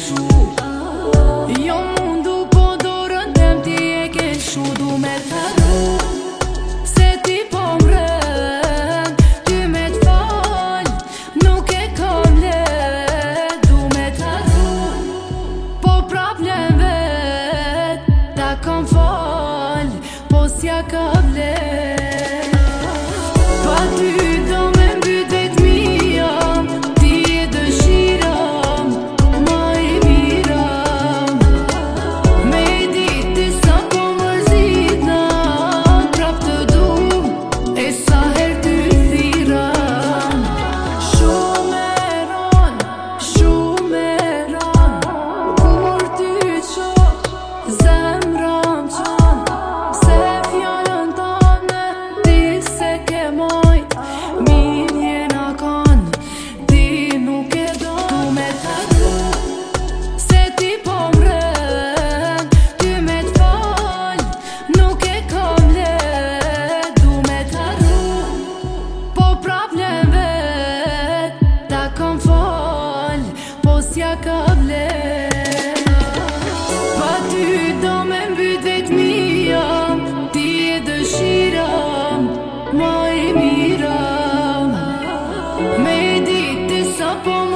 shu. Jo mundu po dorën tem ti e ke shu. Du me t'harru se ti po mrën, ty me t'fall nuk e kam let. Du me t'harru po problem vet, ta kam fall po s'ja ka vlet. Pa ty do me mbyt vetmia, ti e dëshira ma e mira. Me dit ti sa po mërzitna, prap të du e sa her ty thira. Shumë e ron, kur ty qoh zemra m'qon, se fjallën tane ti se ke mojt, mirë jena kon, ti nuk e do. Du me t'harru se ti po mrën, ty me t'fall nuk e kam let. Du me t'harru po problem vet, ta kam fall po s'ja ka vlet. Pa ty do me mbyt vetmia, ti e dëshira ma e mira. Me dit ti sa po